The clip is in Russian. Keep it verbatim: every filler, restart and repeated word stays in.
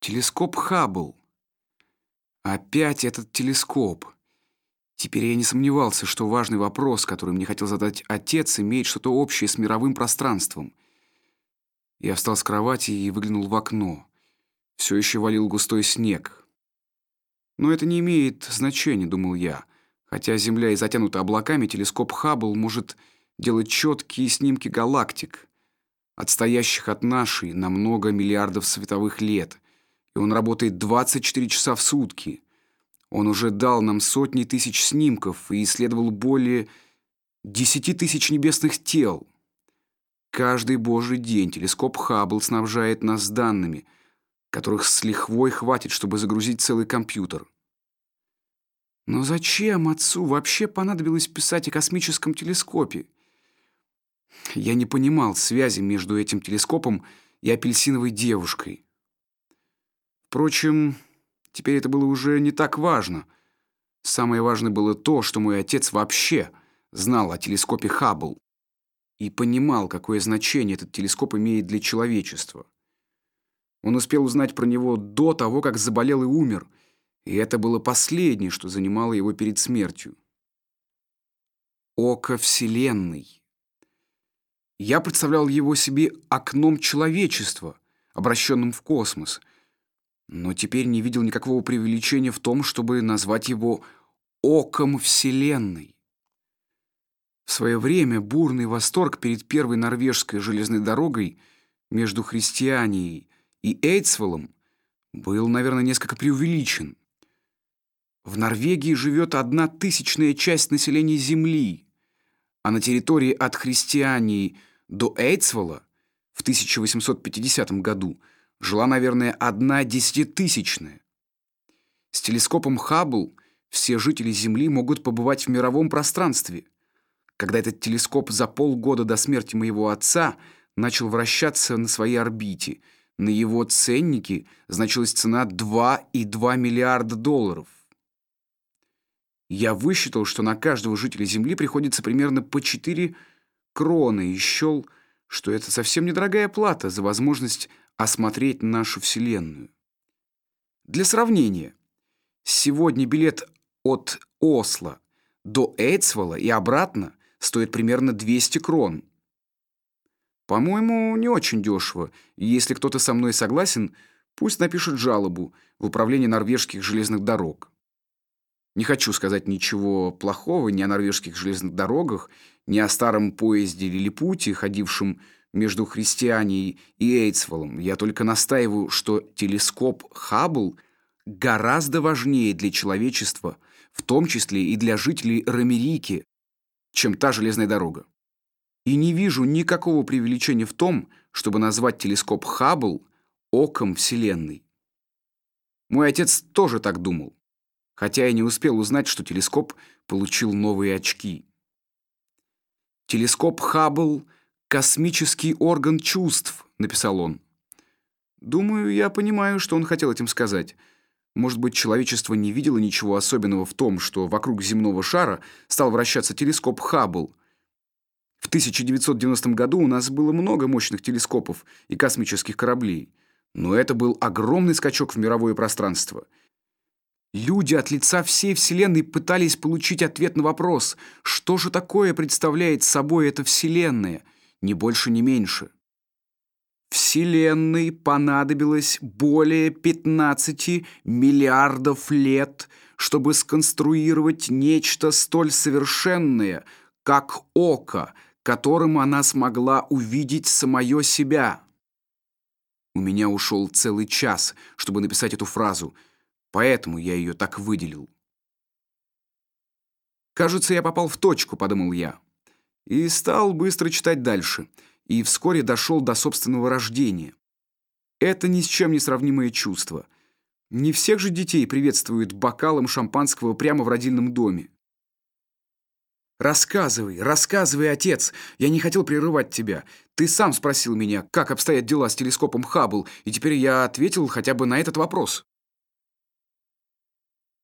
Телескоп Хаббл. Опять этот телескоп. Теперь я не сомневался, что важный вопрос, который мне хотел задать отец, имеет что-то общее с мировым пространством. Я встал с кровати и выглянул в окно. Все еще валил густой снег. Но это не имеет значения, думал я. Хотя Земля и затянута облаками, телескоп Хаббл может делать четкие снимки галактик, отстоящих от нашей на много миллиардов световых лет. И он работает двадцать четыре часа в сутки. Он уже дал нам сотни тысяч снимков и исследовал более десяти тысяч небесных тел. Каждый божий день телескоп Хаббл снабжает нас данными, которых с лихвой хватит, чтобы загрузить целый компьютер. Но зачем отцу вообще понадобилось писать о космическом телескопе? Я не понимал связи между этим телескопом и апельсиновой девушкой. Впрочем, теперь это было уже не так важно. Самое важное было то, что мой отец вообще знал о телескопе Хаббл и понимал, какое значение этот телескоп имеет для человечества. Он успел узнать про него до того, как заболел и умер, и это было последнее, что занимало его перед смертью. Око Вселенной. Я представлял его себе окном человечества, обращенным в космос, но теперь не видел никакого преувеличения в том, чтобы назвать его оком Вселенной. В свое время бурный восторг перед первой норвежской железной дорогой между Христианией и Эйдсволлом был, наверное, несколько преувеличен. В Норвегии живет одна тысячная часть населения Земли, а на территории от Христиании до Эйдсволла в тысяча восемьсот пятидесятом году жила, наверное, одна десятитысячная. С телескопом Хаббл все жители Земли могут побывать в мировом пространстве. Когда этот телескоп за полгода до смерти моего отца начал вращаться на своей орбите, на его ценнике значилась цена два и два миллиарда долларов. Я высчитал, что на каждого жителя Земли приходится примерно по четыре кроны, и счел, что это совсем недорогая плата за возможность осмотреть нашу Вселенную. Для сравнения, сегодня билет от Осло до Эйдсволла и обратно стоит примерно двести крон. По-моему, не очень дешево, и если кто-то со мной согласен, пусть напишет жалобу в управление норвежских железных дорог. Не хочу сказать ничего плохого ни о норвежских железных дорогах, ни о старом поезде Лилипуте, ходившем между Христианией и Эйдсволлом. Я только настаиваю, что телескоп Хаббл гораздо важнее для человечества, в том числе и для жителей Ромерики, чем та железная дорога. И не вижу никакого преувеличения в том, чтобы назвать телескоп Хаббл оком Вселенной. Мой отец тоже так думал, хотя я не успел узнать, что телескоп получил новые очки. «Телескоп Хаббл — космический орган чувств», — написал он. Думаю, я понимаю, что он хотел этим сказать. Может быть, человечество не видело ничего особенного в том, что вокруг земного шара стал вращаться телескоп Хаббл. В тысяча девятьсот девяностом году у нас было много мощных телескопов и космических кораблей, но это был огромный скачок в мировое пространство. Люди от лица всей Вселенной пытались получить ответ на вопрос, что же такое представляет собой эта Вселенная, ни больше, ни меньше. Вселенной понадобилось более пятнадцати миллиардов лет, чтобы сконструировать нечто столь совершенное, как око, которым она смогла увидеть самое себя. У меня ушел целый час, чтобы написать эту фразу, поэтому я ее так выделил. «Кажется, я попал в точку», — подумал я, и стал быстро читать дальше, и вскоре дошел до собственного рождения. Это ни с чем не сравнимое чувство. Не всех же детей приветствуют бокалом шампанского прямо в родильном доме. «Рассказывай, рассказывай, отец! Я не хотел прерывать тебя. Ты сам спросил меня, как обстоят дела с телескопом Хаббл, и теперь я ответил хотя бы на этот вопрос».